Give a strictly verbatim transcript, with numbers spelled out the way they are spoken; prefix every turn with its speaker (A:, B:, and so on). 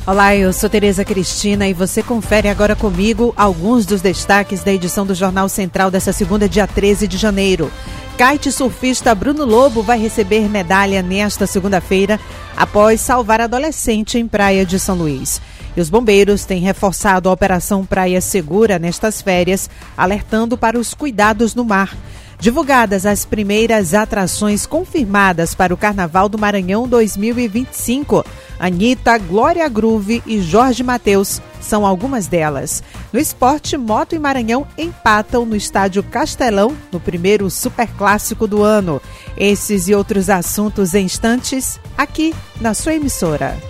A: Olá, eu sou Tereza Cristina e você confere agora comigo alguns dos destaques da edição do Jornal Central dessa segunda, dia treze de janeiro. Kite surfista Bruno Lobo vai receber medalha nesta segunda-feira após salvar adolescente em Praia de São Luís. E os bombeiros têm reforçado a Operação Praia Segura nestas férias, alertando para os cuidados no mar. Divulgadas as primeiras atrações confirmadas para o Carnaval do Maranhão dois mil e vinte e cinco. Anitta, Glória Groove e Jorge Mateus são algumas delas. No esporte, Moto e Maranhão empatam no estádio Castelão, no primeiro superclássico do ano. Esses e outros assuntos em instantes, aqui na sua emissora.